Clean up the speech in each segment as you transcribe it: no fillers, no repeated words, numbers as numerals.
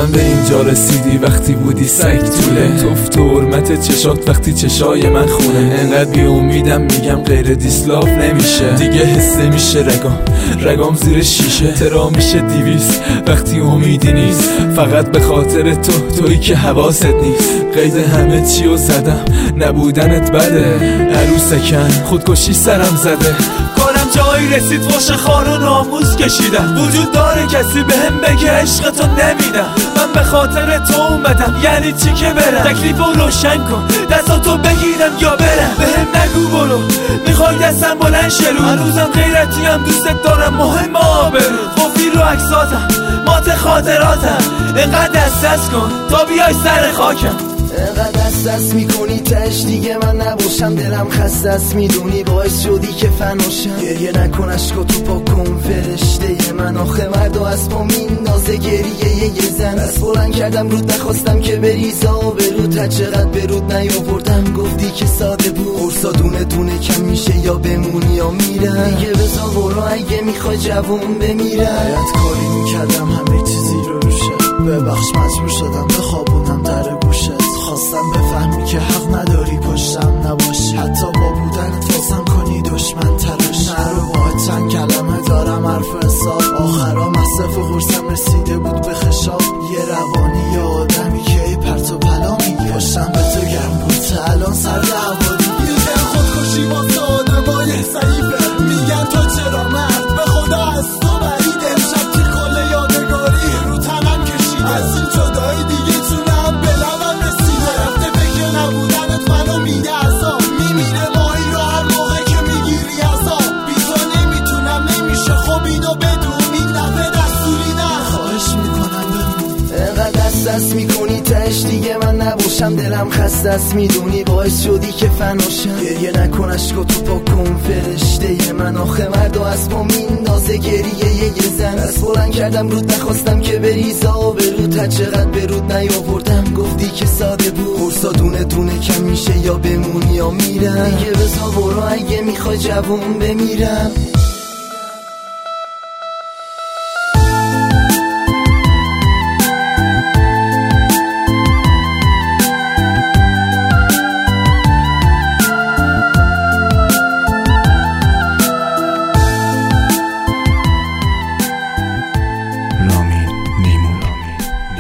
من به اینجا رسیدی وقتی بودی سگ طوله، توف تو حرمت چشات وقتی چشای من خونه. انقدر بی امیدم میگم غیر دیسلاف نمیشه دیگه، حس میشه رگام زیر شیشه. ترا میشه 200 وقتی امیدی نیست، فقط به خاطر تویی که حواست نیست. قید همه چیو زدم نبودنت بده، عروسکن خودکشی سرم زده. کارم جایی رسید فحش خار و ناموس کشیدم، وجود داره کسی بهم بگه عشق تو نمیدم. من به خاطر تو اومدم یعنی چی که برم، تکلیفو روشن کن دستاتو بگیرم یا برم. بهم نگو برو میخوای دستم بلند شه رو، هنوزم غیرتیم دوستت دارم مهم آبرو. قفلی رو عکساتم مات خاطراتم، اینقدر دست کن تا بیای سر خاکم. اینقدر دست میکنی تش دیگه من نباشم، دلم خسته است میدونی باعث شدی که فناشم. گریه نکن عشقا تو پاک کن فرشته من، آخه مرد و از پا میندازه گریه یه زن. دست بلند کردم رود نخواستم که بریزا برود، هر چقدر برود نیاوردم گفتی که ساده بود. قرصا دونه دونه کم میشه یا بمونی یا میرم دیگه، بزا برو اگه میخوای جوون بمیرم. حیات کاری میکردم همه چیزی رو روشه، ببخش مجبور شدم بخوابونم در گوشت. خواستم بفهمی که حق نداری پشتم نباشی، حتی با بودنت واسم کنی دشمن تلاش. نرو باید چند کلمه دارم حرف حساب، آخرا مصرف و خورسم رسیده بود به خشاب. یه روانی یه آدمی که ای پرت و پلا میگه، پشتم به تو گرم بود تا الان سر دعوا دیگه. میگن خودکشی واسه آدمای ضعیفه، میگن تو چرا مرد به خدا از تو بعید. امشب که کل یادگاری رو تنم کشید، از این جدایی دیگه چونم به لبم رسیده. رفته فکر نبودنت منو میده عذاب، میمیره ماهی رو هر موقع که میگیری عذاب. بی تو نمیتونم نمیشه خب اینو بدون، این دفعه دستوری نه خواهش میکنم بمون. اینقدر دست میکنی تش دیگه من نباشم، دلم خسته است میدونی باعث شدی که فناشم. گریه نکن عشقا تو پاک کن فرشته من، آخه مرد و از پا میندازه گریه یه زن. دست بلند کردم رود نخواستم که بریزا برود، هر چقدر برود نیاوردم گفتی که ساده بود. قرصا دونه دونه کم میشه یا بمونی یا میرم دیگه، بزا برو اگه میخوای جوون بمیرم.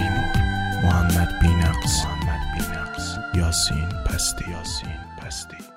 محمد بی‌نقص، یاسین پستی.